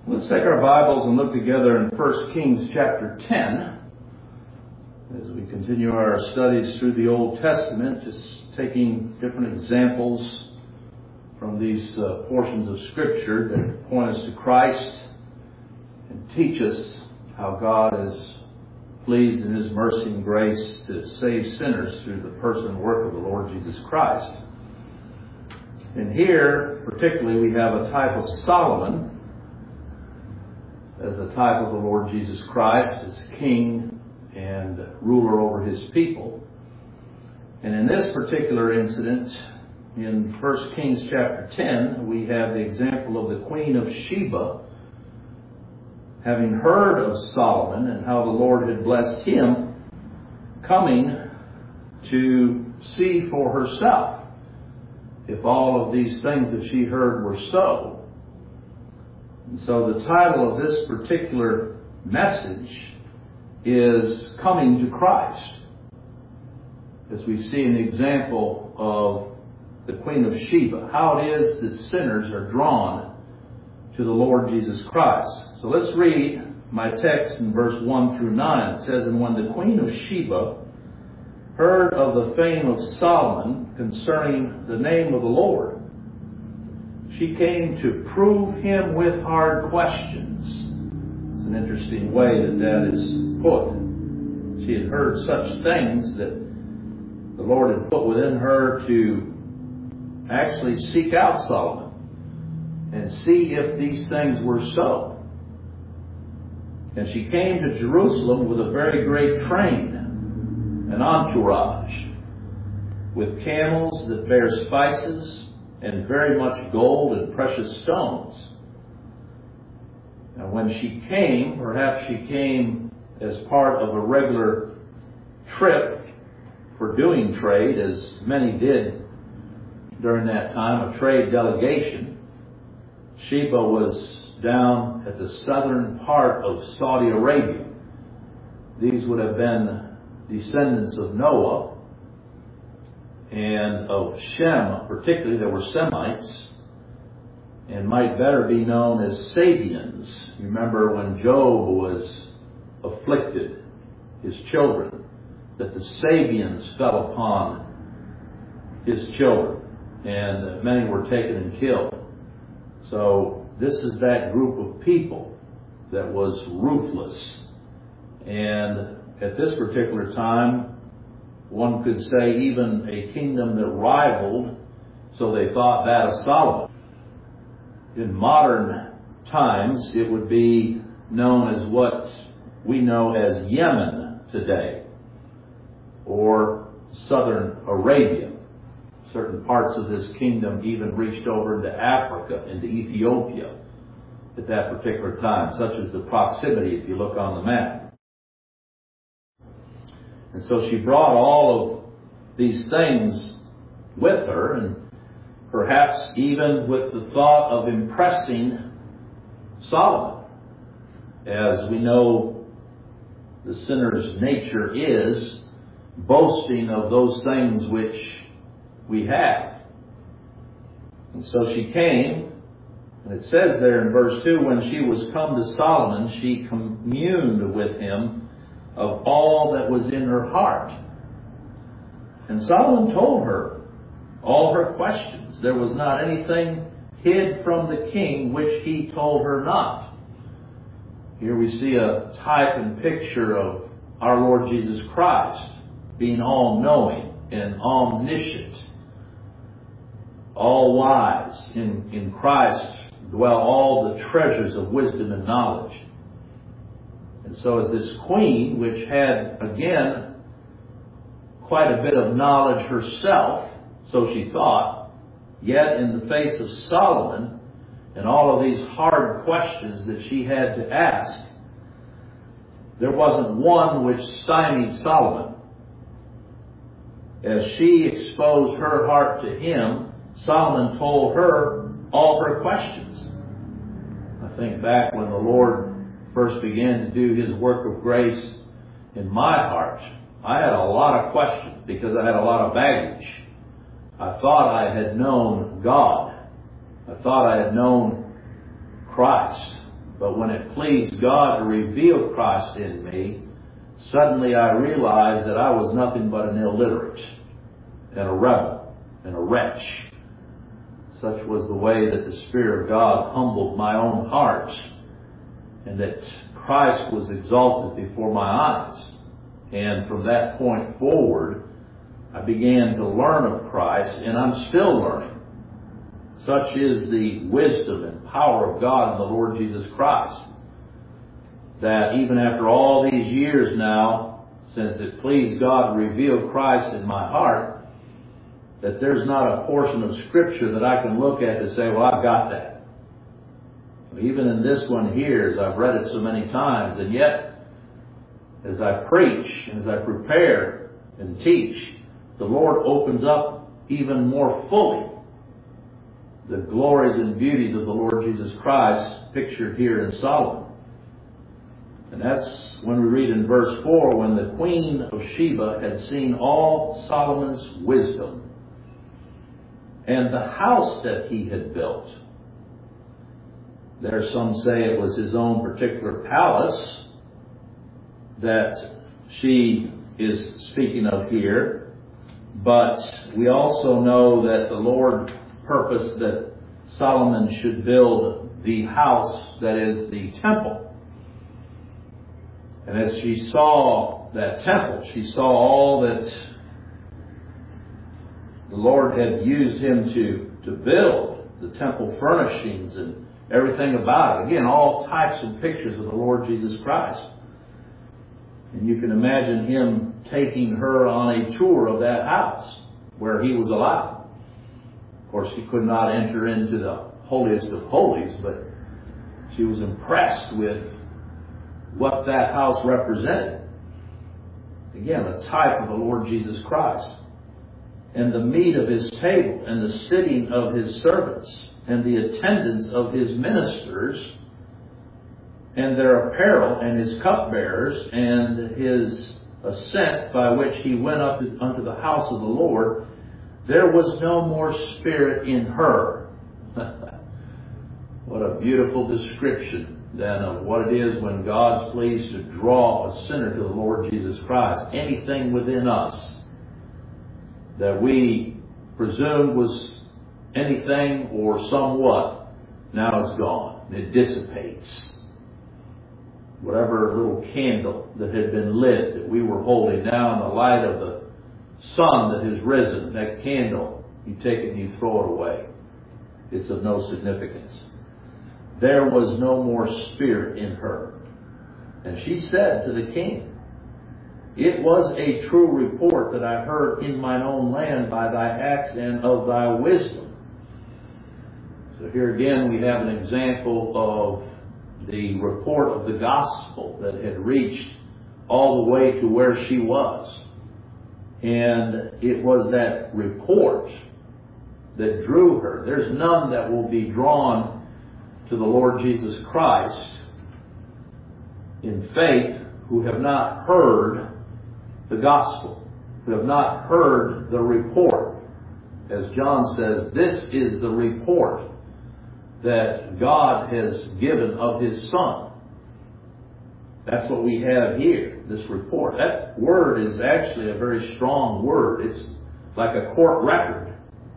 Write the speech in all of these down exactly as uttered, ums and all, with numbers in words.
Let's take our Bibles and look together in First Kings chapter ten as we continue our studies through the Old Testament, just taking different examples from these uh, portions of Scripture that point us to Christ and teach us how God is pleased in His mercy and grace to save sinners through the person and work of the Lord Jesus Christ. And here, particularly, we have a type of Solomon as a type of the Lord Jesus Christ as king and ruler over His people. And in this particular incident, in First Kings chapter ten, we have the example of the Queen of Sheba having heard of Solomon and how the Lord had blessed him, coming to see for herself if all of these things that she heard were so. And so the title of this particular message is Coming to Christ, as we see an example of the Queen of Sheba, how it is that sinners are drawn to the Lord Jesus Christ. So let's read my text in verse one through nine. It says, "And when the Queen of Sheba heard of the fame of Solomon concerning the name of the Lord, she came to prove him with hard questions." It's an interesting way that that is put. She had heard such things that the Lord had put within her to actually seek out Solomon and see if these things were so. And she came to Jerusalem with a very great train, an entourage, with camels that bear spices and very much gold and precious stones. And when she came, perhaps she came as part of a regular trip for doing trade, as many did during that time, a trade delegation. Sheba was down at the southern part of Saudi Arabia. These would have been descendants of Noah and of Shem, particularly. There were Semites, and might better be known as Sabians. You remember when Job was afflicted, his children, that the Sabians fell upon his children, and many were taken and killed. So this is that group of people that was ruthless. And at this particular time, one could say even a kingdom that rivaled, so they thought, that of Solomon. In modern times, it would be known as what we know as Yemen today, or southern Arabia. Certain parts of this kingdom even reached over into Africa, into Ethiopia at that particular time, such as the proximity if you look on the map. And so she brought all of these things with her, and perhaps even with the thought of impressing Solomon. As we know, the sinner's nature is boasting of those things which we have. And so she came, and it says there in verse two, "When she was come to Solomon, she communed with him of all that was in her heart. And Solomon told her all her questions. There was not anything hid from the king which he told her not." Here we see a type and picture of our Lord Jesus Christ being all-knowing and omniscient, all-wise. In, in Christ dwell all the treasures of wisdom and knowledge. And so as this queen, which had, again, quite a bit of knowledge herself, so she thought, yet in the face of Solomon and all of these hard questions that she had to ask, there wasn't one which stymied Solomon. As she exposed her heart to him, Solomon told her all her questions. I think back when the Lord first began to do His work of grace in my heart, I had a lot of questions because I had a lot of baggage. I thought I had known God. I thought I had known Christ. But when it pleased God to reveal Christ in me, suddenly I realized that I was nothing but an illiterate and a rebel and a wretch. Such was the way that the Spirit of God humbled my own heart, and that Christ was exalted before my eyes. And from that point forward, I began to learn of Christ, and I'm still learning. Such is the wisdom and power of God in the Lord Jesus Christ, that even after all these years now, since it pleased God to reveal Christ in my heart, that there's not a portion of Scripture that I can look at to say, well, I've got that. Even in this one here, as I've read it so many times, and yet, as I preach, and as I prepare and teach, the Lord opens up even more fully the glories and beauties of the Lord Jesus Christ pictured here in Solomon. And that's when we read in verse four, when the Queen of Sheba had seen all Solomon's wisdom and the house that he had built. There some say it was his own particular palace that she is speaking of here. But we also know that the Lord purposed that Solomon should build the house that is the temple. And as she saw that temple, she saw all that the Lord had used him to, to build, the temple furnishings and everything about it. Again, all types and pictures of the Lord Jesus Christ. And you can imagine him taking her on a tour of that house where he was allowed. Of course, he could not enter into the holiest of holies, but she was impressed with what that house represented. Again, a type of the Lord Jesus Christ. And the meat of his table, and the sitting of his servants, and the attendance of his ministers, and their apparel, and his cupbearers, and his ascent by which he went up unto the house of the Lord, there was no more spirit in her. What a beautiful description then of what it is when God's pleased to draw a sinner to the Lord Jesus Christ. Anything within us that we presumed was anything or somewhat, now it's gone. It dissipates. Whatever little candle that had been lit that we were holding now in the light of the sun that has risen, that candle, you take it and you throw it away. It's of no significance. There was no more spirit in her. And she said to the king, it was a true report that I heard in mine own land by thy acts and of thy wisdom. So here again we have an example of the report of the gospel that had reached all the way to where she was. And it was that report that drew her. There's none that will be drawn to the Lord Jesus Christ in faith who have not heard the gospel, who have not heard the report. As John says, this is the report that God has given of his Son. That's what we have here, this report. That word is actually a very strong word. It's like a court record.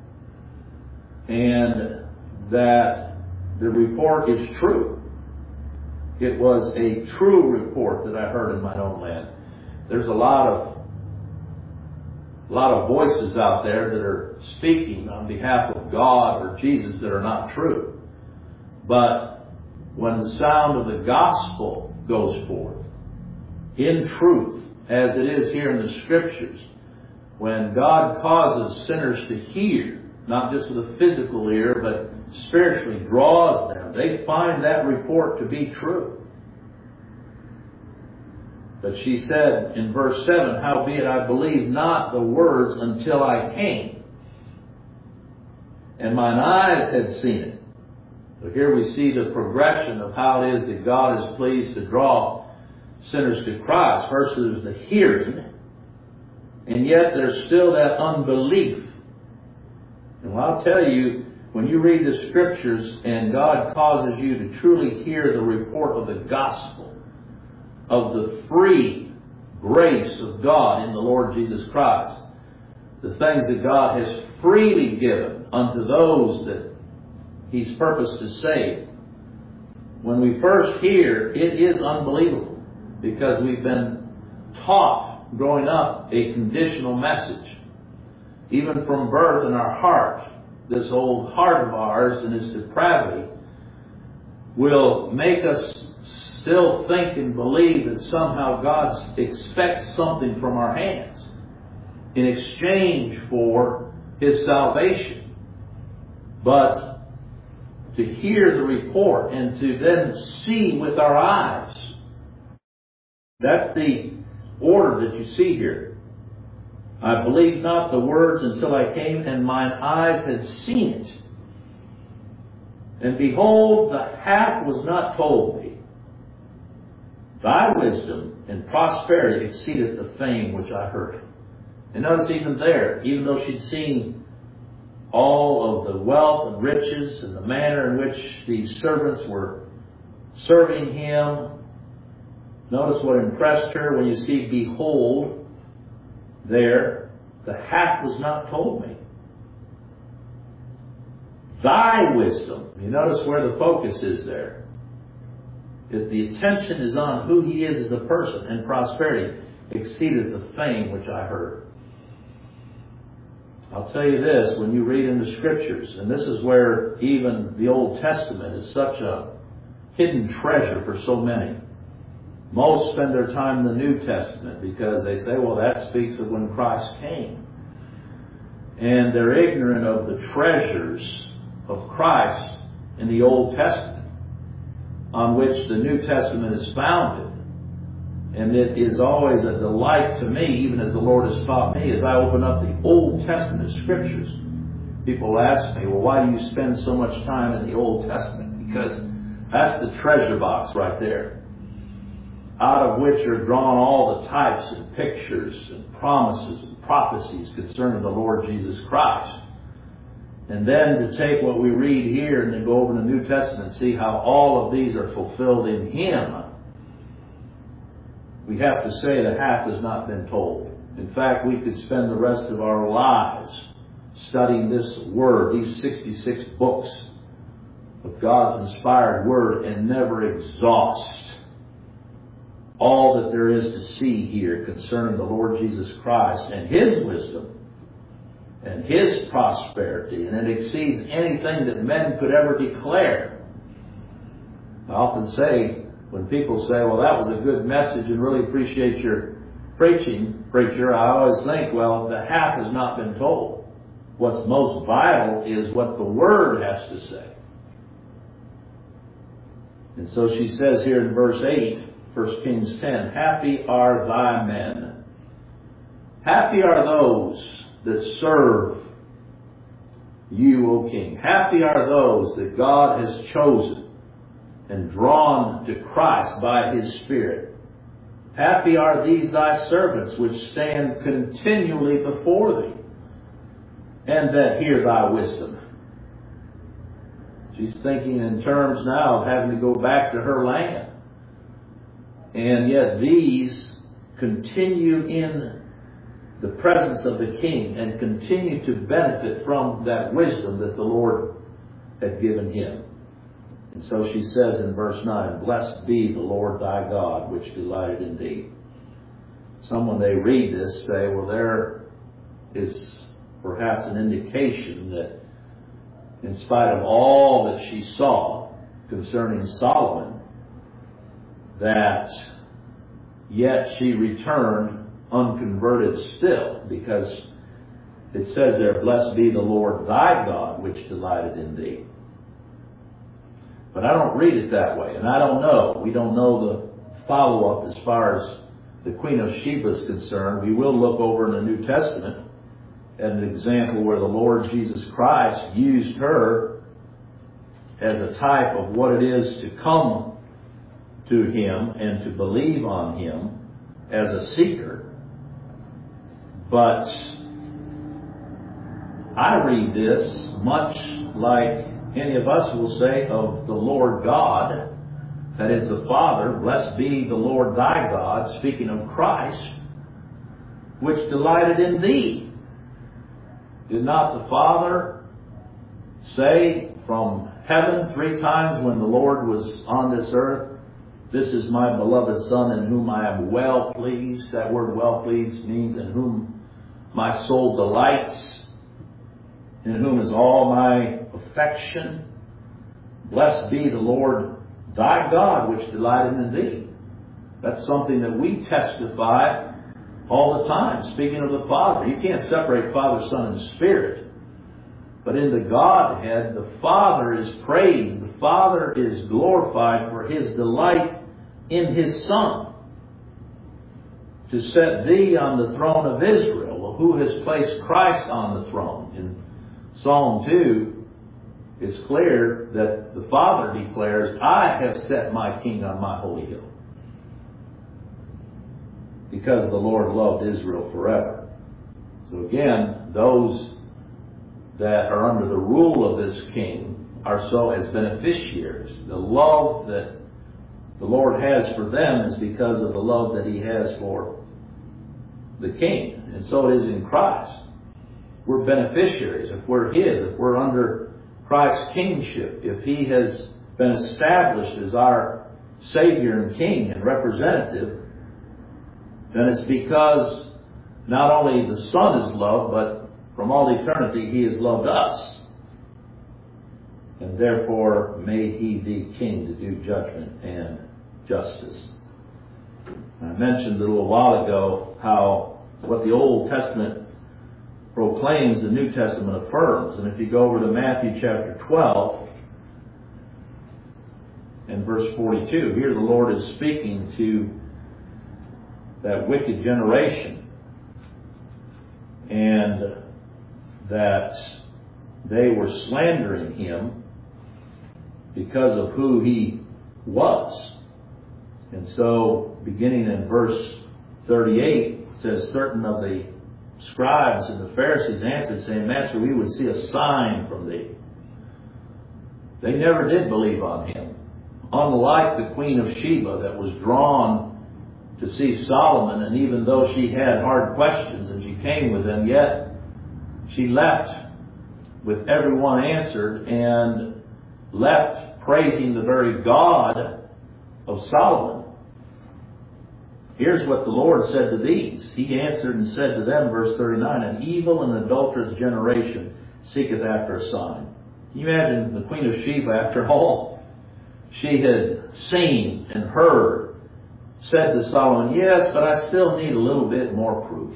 And that the report is true. It was a true report that I heard in my own land. There's a lot of a lot of voices out there that are speaking on behalf of God or Jesus that are not true. But when the sound of the gospel goes forth, in truth, as it is here in the Scriptures, when God causes sinners to hear, not just with a physical ear, but spiritually draws them, they find that report to be true. But she said in verse seven, howbeit I believed not the words until I came, and mine eyes had seen it. So here we see the progression of how it is that God is pleased to draw sinners to Christ. First there's the hearing, and yet there's still that unbelief. And I'll tell you, when you read the Scriptures and God causes you to truly hear the report of the gospel, of the free grace of God in the Lord Jesus Christ, the things that God has freely given unto those that He's purposed to save. When we first hear, it is unbelievable because we've been taught growing up a conditional message. Even from birth in our heart, this old heart of ours and its depravity will make us still think and believe that somehow God expects something from our hands in exchange for His salvation. But to hear the report and to then see with our eyes, that's the order that you see here. I believed not the words until I came, and mine eyes had seen it. And behold, the half was not told me. Thy wisdom and prosperity exceedeth the fame which I heard. And notice even there, even though she'd seen all of the wealth and riches and the manner in which these servants were serving him, notice what impressed her when you see, behold, there, the half was not told me. Thy wisdom. You notice where the focus is there. If the attention is on who he is as a person, and prosperity exceeded the fame which I heard. I'll tell you this, when you read in the Scriptures, and this is where even the Old Testament is such a hidden treasure for so many. Most spend their time in the New Testament because they say, well, that speaks of when Christ came. And they're ignorant of the treasures of Christ in the Old Testament, on which the New Testament is founded. And it is always a delight to me, even as the Lord has taught me, as I open up the Old Testament Scriptures. People ask me, well, why do you spend so much time in the Old Testament? Because that's the treasure box right there, out of which are drawn all the types and pictures and promises and prophecies concerning the Lord Jesus Christ. And then to take what we read here and then go over to the New Testament and see how all of these are fulfilled in Him, we have to say the half has not been told. In fact, we could spend the rest of our lives studying this Word, these sixty-six books of God's inspired Word, and never exhaust all that there is to see here concerning the Lord Jesus Christ and His wisdom and His prosperity, and it exceeds anything that men could ever declare. I often say, when people say, well, that was a good message and really appreciate your preaching, preacher, I always think, well, the half has not been told. What's most vital is what the Word has to say. And so she says here in verse eight, First Kings ten, happy are thy men. Happy are those that serve you, O King. Happy are those that God has chosen and drawn to Christ by His Spirit. Happy are these thy servants which stand continually before thee, and that hear thy wisdom. She's thinking in terms now of having to go back to her land. And yet these continue in the presence of the King and continue to benefit from that wisdom that the Lord had given him. And so she says in verse nine, blessed be the Lord thy God, which delighted in thee. Some, when they read this, say, well, there is perhaps an indication that in spite of all that she saw concerning Solomon, that yet she returned unconverted still, because it says there, blessed be the Lord thy God, which delighted in thee. But I don't read it that way, and I don't know. We don't know the follow-up as far as the Queen of Sheba is concerned. We will look over in the New Testament at an example where the Lord Jesus Christ used her as a type of what it is to come to Him and to believe on Him as a seeker. But I read this much like any of us will say of the Lord God, that is the Father, blessed be the Lord thy God, speaking of Christ, which delighted in thee. Did not the Father say from heaven three times when the Lord was on this earth, this is my beloved Son in whom I am well pleased? That word well pleased means in whom my soul delights, in whom is all my affection. Blessed be the Lord thy God, which delighted in thee. That's something that we testify all the time, speaking of the Father. You can't separate Father, Son, and Spirit. But in the Godhead, the Father is praised. The Father is glorified for His delight in His Son. To set thee on the throne of Israel. Well, who has placed Christ on the throne? In Psalm two, it's clear that the Father declares, I have set my King on my holy hill. Because the Lord loved Israel forever. So again, those that are under the rule of this king are so as beneficiaries. The love that the Lord has for them is because of the love that He has for the king. And so it is in Christ. We're beneficiaries if we're His, if we're under Christ's kingship, if He has been established as our Savior and King and representative, then it's because not only the Son is loved, but from all eternity He has loved us. And therefore may He be King to do judgment and justice. I mentioned a little while ago how what the Old Testament proclaims, the New Testament affirms. And if you go over to Matthew chapter twelve and verse forty-two, here the Lord is speaking to that wicked generation, and that they were slandering Him because of who He was. And so, beginning in verse thirty-eight, it says, certain of the scribes and the Pharisees answered, saying, Master, we would see a sign from thee. They never did believe on Him. Unlike the Queen of Sheba that was drawn to see Solomon, and even though she had hard questions and she came with them, yet she left with everyone answered and left praising the very God of Solomon. Here's what the Lord said to these. He answered and said to them, verse thirty-nine, an evil and adulterous generation seeketh after a sign. Can you imagine the Queen of Sheba, after all she had seen and heard, said to Solomon, yes, but I still need a little bit more proof.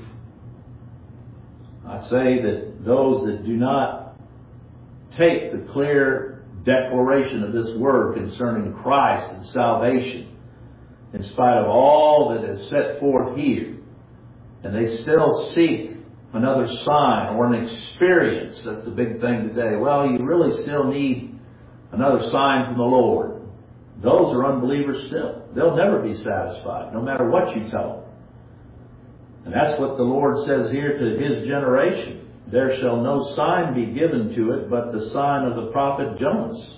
I say that those that do not take the clear declaration of this word concerning Christ and salvation, in spite of all that is set forth here, and they still seek another sign or an experience, that's the big thing today. Well, you really still need another sign from the Lord. Those are unbelievers still. They'll never be satisfied, no matter what you tell them. And that's what the Lord says here to His generation. There shall no sign be given to it but the sign of the prophet Jonas.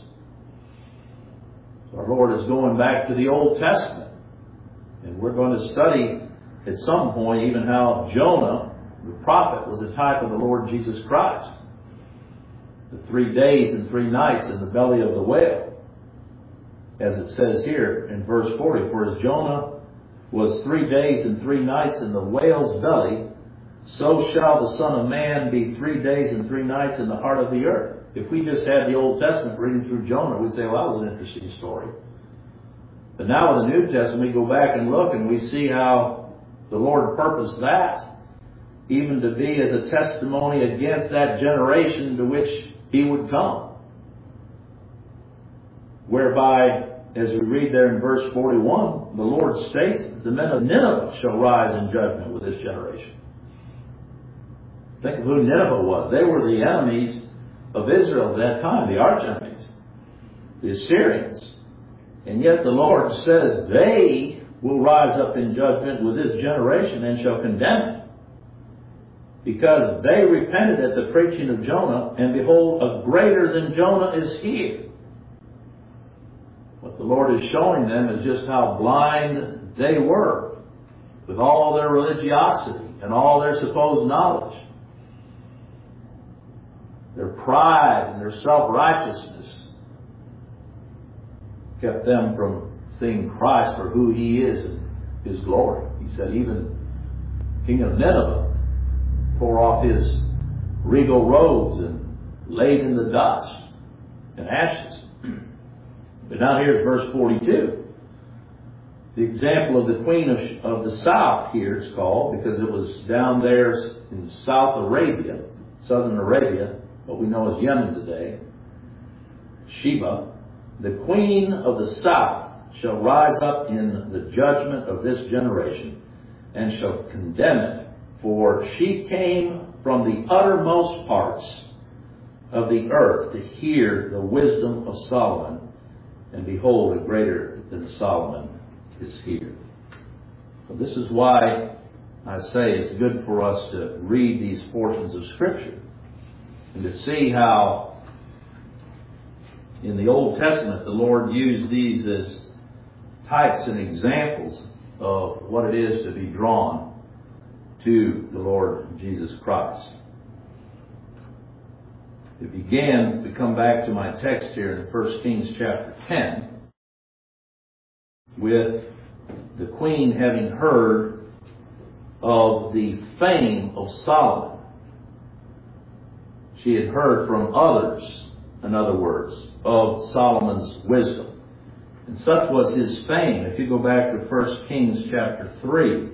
So our Lord is going back to the Old Testament. And we're going to study at some point even how Jonah, the prophet, was a type of the Lord Jesus Christ. The three days and three nights in the belly of the whale. As it says here in verse forty, for as Jonah was three days and three nights in the whale's belly, so shall the Son of Man be three days and three nights in the heart of the earth. If we just had the Old Testament reading through Jonah, we'd say, well, that was an interesting story. But now in the New Testament, we go back and look and we see how the Lord purposed that, even to be as a testimony against that generation to which He would come. Whereby, as we read there in verse forty-one, the Lord states that the men of Nineveh shall rise in judgment with this generation. Think of who Nineveh was. They were the enemies of Israel at that time, the arch enemies, the Assyrians. And yet the Lord says they will rise up in judgment with this generation and shall condemn it. because they repented at the preaching of Jonah, and behold, a greater than Jonah is here. What the Lord is showing them is just how blind they were with all their religiosity and all their supposed knowledge. Their pride and their self-righteousness kept them from seeing Christ for who He is and His glory. He said even King of Nineveh tore off his regal robes and laid in the dust and ashes. But now here's verse forty-two. The example of the Queen of, of the South here it's called, because it was down there in South Arabia, Southern Arabia, what we know as Yemen today, Sheba. The Queen of the South shall rise up in the judgment of this generation, and shall condemn it, for she came from the uttermost parts of the earth to hear the wisdom of Solomon, and behold, a greater than Solomon is here. So this is why I say it's good for us to read these portions of Scripture and to see how in the Old Testament the Lord used these as types and examples of what it is to be drawn to the Lord Jesus Christ. It began, to come back to my text here in First Kings chapter ten, with the queen having heard of the fame of Solomon. She had heard from others, in other words, of Solomon's wisdom. And such was his fame. If you go back to First Kings chapter three,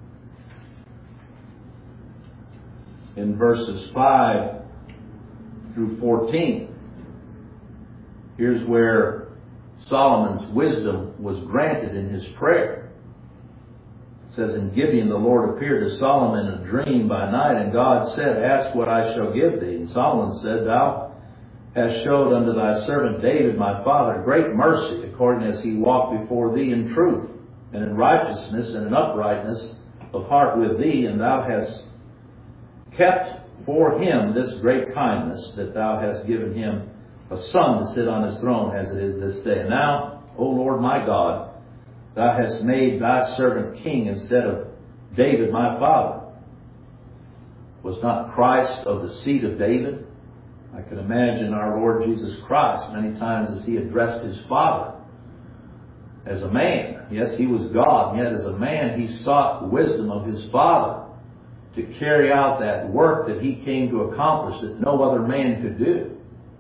in verses five through fourteen, here's where Solomon's wisdom was granted in his prayer. It says, in Gibeon the Lord appeared to Solomon in a dream by night, and God said, ask what I shall give thee. And Solomon said, thou hast showed unto thy servant David my father great mercy, according as he walked before thee in truth, and in righteousness, and in uprightness of heart with thee, and thou hast kept for him this great kindness, that thou hast given him a son to sit on his throne, as it is this day. And now, O Lord my God, thou hast made thy servant king instead of David my father. Was not Christ of the seed of David? I can imagine our Lord Jesus Christ, many times as he addressed his Father as a man. Yes, he was God, and yet as a man he sought wisdom of his Father to carry out that work that he came to accomplish that no other man could do.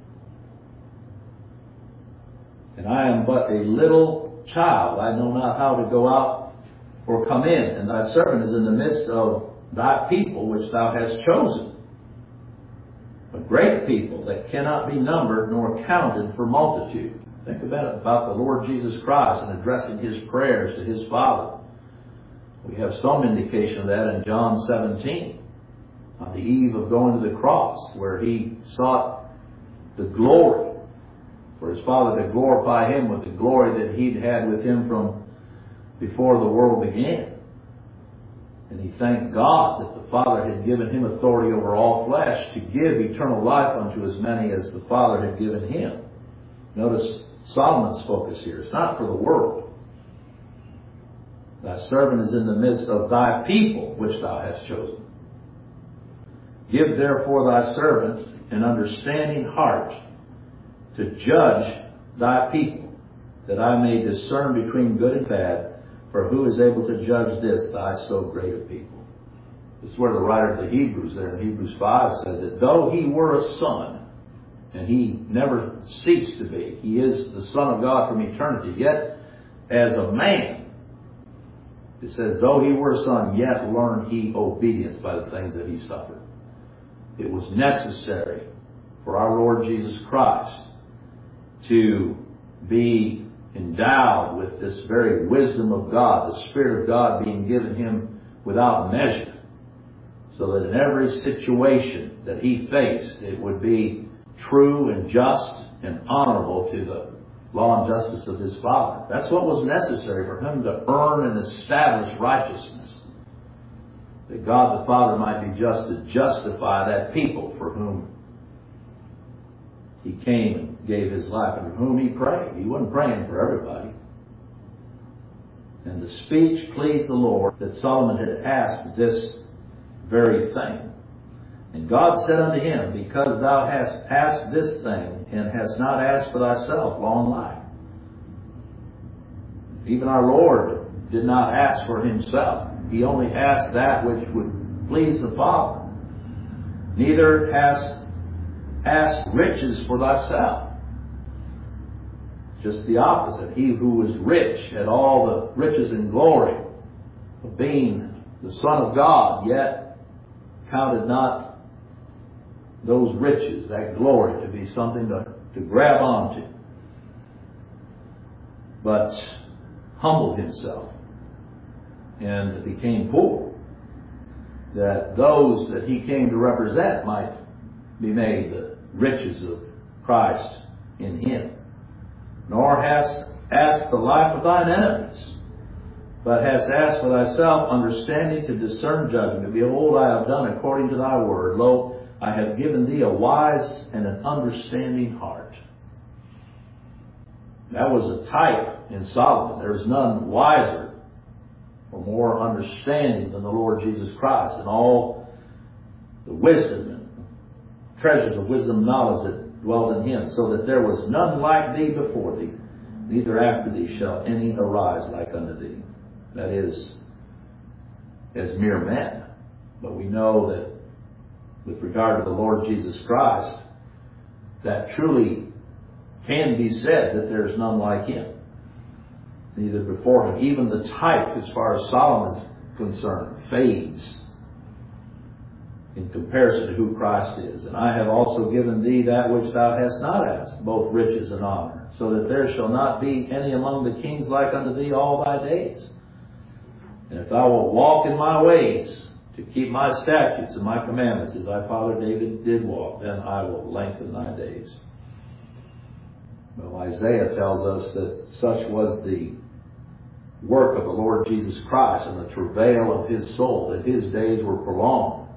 And I am but a little child. I know not how to go out or come in. And thy servant is in the midst of thy people, which thou hast chosen. A great people that cannot be numbered nor counted for multitude. Think about it, about the Lord Jesus Christ and addressing his prayers to his Father. We have some indication of that in John seventeen, on the eve of going to the cross, where he sought the glory, for his Father to glorify him with the glory that he'd had with him from before the world began. And he thanked God that the Father had given him authority over all flesh to give eternal life unto as many as the Father had given him. Notice Solomon's focus here. It's not for the world. Thy servant is in the midst of thy people, which thou hast chosen. Give therefore thy servant an understanding heart to judge thy people, that I may discern between good and bad. For who is able to judge this, thy so great a people? This is where the writer of the Hebrews there in Hebrews five said that though he were a son, and he never ceased to be, he is the Son of God from eternity, yet as a man, it says, though he were a son, yet learned he obedience by the things that he suffered. It was necessary for our Lord Jesus Christ to be endowed with this very wisdom of God, the Spirit of God being given him without measure, so that in every situation that he faced, it would be true and just and honorable to the law and justice of his Father. That's what was necessary for him to earn and establish righteousness. that God the Father might be just to justify that people for whom He came and gave His life, and for whom He prayed. He wasn't praying for everybody. And the speech pleased the Lord, that Solomon had asked this very thing. And God said unto him, Because thou hast asked this thing, and hast not asked for thyself long life. Even our Lord did not ask for Himself. He only asked that which would please the Father. Neither hast asked riches for thyself. Just the opposite. He who was rich had all the riches and glory of being the Son of God, yet counted not those riches, that glory, to be something to, to grab onto, but humbled Himself and became poor, that those that He came to represent might be made the riches of Christ in Him. Nor hast asked the life of thine enemies, but hast asked for thyself understanding to discern judgment. Behold, I have done according to thy word. Lo, I have given thee a wise and an understanding heart. That was a type in Solomon. There is none wiser or more understanding than the Lord Jesus Christ, and all the wisdom and treasures of wisdom and knowledge that dwelt in Him, so that there was none like thee before thee, neither after thee shall any arise like unto thee. That is, as mere men. But we know that with regard to the Lord Jesus Christ, that truly can be said that there is none like Him, neither before Him. Even the type, as far as Solomon is concerned, fades in comparison to who Christ is. And I have also given thee that which thou hast not asked, both riches and honor, so that there shall not be any among the kings like unto thee all thy days. And if thou wilt walk in my ways, to keep my statutes and my commandments, as thy father David did walk, then I will lengthen thy days. Well, Isaiah tells us that such was the work of the Lord Jesus Christ and the travail of His soul, that His days were prolonged.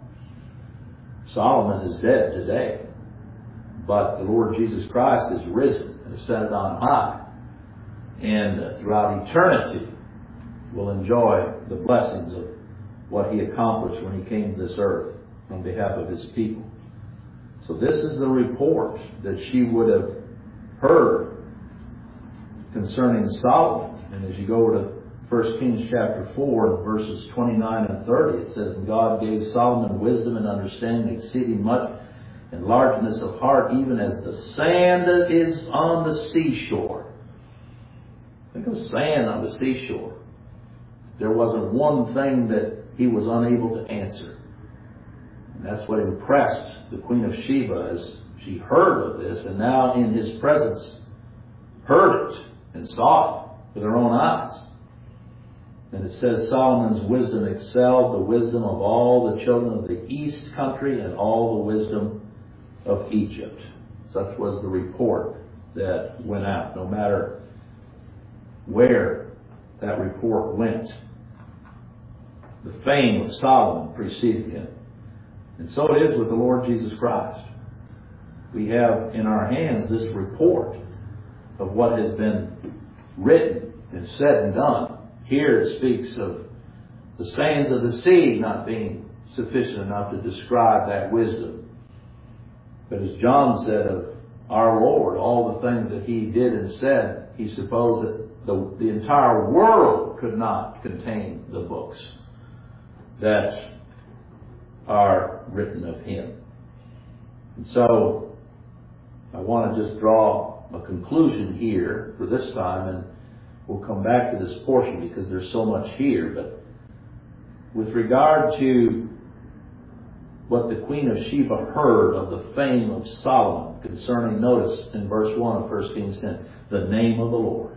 Solomon is dead today, but the Lord Jesus Christ is risen and ascended on high, and throughout eternity will enjoy the blessings of what He accomplished when He came to this earth on behalf of His people. So this is the report that she would have heard concerning Solomon. And as you go over to First Kings chapter four, and verses twenty-nine and thirty, it says, And God gave Solomon wisdom and understanding exceeding much, and largeness of heart, even as the sand that is on the seashore. Think of sand on the seashore. There wasn't one thing that he was unable to answer. And that's what impressed the Queen of Sheba as she heard of this, and now in his presence heard it and saw it with her own eyes. And it says, Solomon's wisdom excelled the wisdom of all the children of the east country and all the wisdom of Egypt. Such was the report that went out, no matter where that report went. The fame of Solomon preceded him. And so it is with the Lord Jesus Christ. We have in our hands this report of what has been written and said and done. Here it speaks of the sands of the sea not being sufficient enough to describe that wisdom. But as John said of our Lord, all the things that He did and said, he supposed that the, the entire world could not contain the books that are written of Him. And so I want to just draw a conclusion here for this time, and we'll come back to this portion because there's so much here. But with regard to what the Queen of Sheba heard of the fame of Solomon concerning, notice in verse one of First Kings ten, the name of the Lord.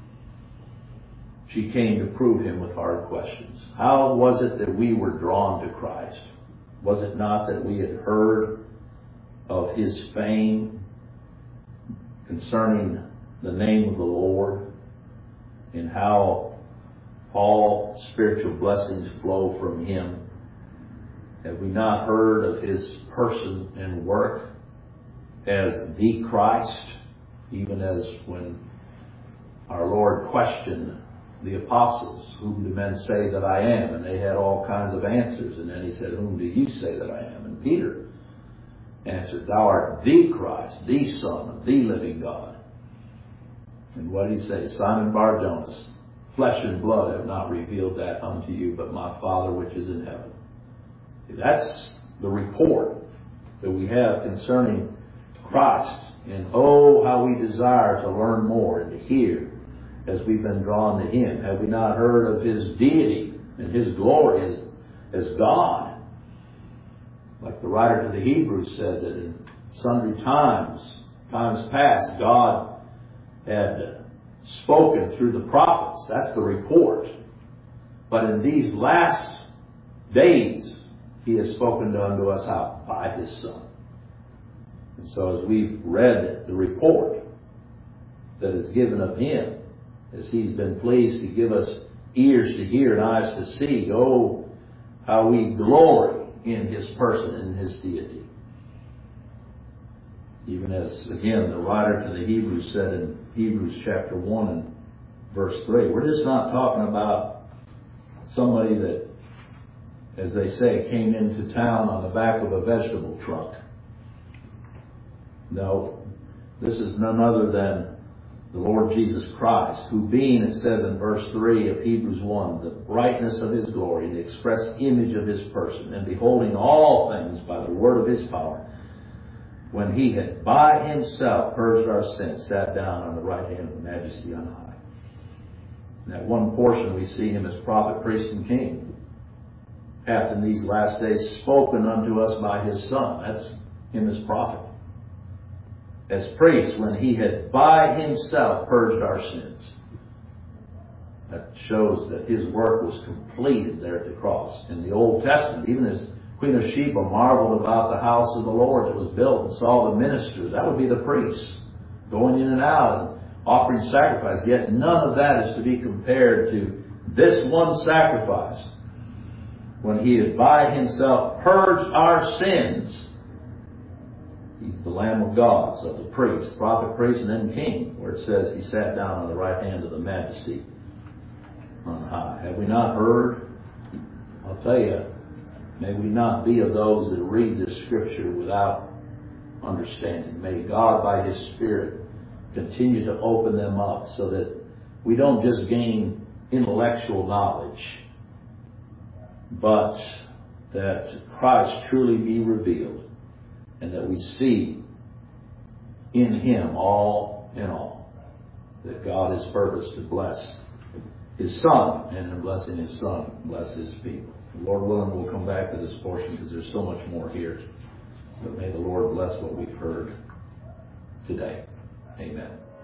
She came to prove Him with hard questions. How was it that we were drawn to Christ? Was it not that we had heard of His fame concerning the name of the Lord, and how all spiritual blessings flow from Him? Have we not heard of His person and work as the Christ, even as when our Lord questioned the apostles, whom do men say that I am? And they had all kinds of answers. And then He said, whom do you say that I am? And Peter answered, thou art the Christ, the Son of the living God. And what did He say? Simon Bar-Jonas, flesh and blood have not revealed that unto you, but my Father which is in heaven. That's the report that we have concerning Christ. And oh, how we desire to learn more and to hear as we've been drawn to Him. Have we not heard of His deity and His glory as, as God? Like the writer to the Hebrews said, that in sundry times, times past, God had spoken through the prophets. That's the report. But in these last days, He has spoken unto us how? By His Son. And so as we've read the report that is given of Him, as He's been pleased to give us ears to hear and eyes to see, oh, how we glory in His person and His deity. Even as, again, the writer to the Hebrews said in Hebrews chapter one and verse three, we're just not talking about somebody that, as they say, came into town on the back of a vegetable truck. No, this is none other than the Lord Jesus Christ, who being, it says in verse three of Hebrews one, the brightness of His glory, the express image of His person, and beholding all things by the word of His power, when He had by Himself purged our sins, sat down on the right hand of the Majesty on high. In that one portion we see Him as prophet, priest, and king, hath in these last days spoken unto us by His Son. That's Him as prophet. As priest, when He had by Himself purged our sins. That shows that His work was completed there at the cross. In the Old Testament, even as Queen of Sheba marveled about the house of the Lord that was built and saw the ministers, that would be the priests going in and out and offering sacrifice. Yet none of that is to be compared to this one sacrifice, when He had by Himself purged our sins. He's the Lamb of God, so the priest, prophet, priest, and then king, where it says He sat down on the right hand of the Majesty on high. Have we not heard? I'll tell you, may we not be of those that read this Scripture without understanding. May God, by His Spirit, continue to open them up so that we don't just gain intellectual knowledge, but that Christ truly be revealed, and that we see in Him all in all, that God has purposed to bless His Son, and in blessing His Son, bless His people. Lord willing, we'll come back to this portion because there's so much more here. But may the Lord bless what we've heard today. Amen.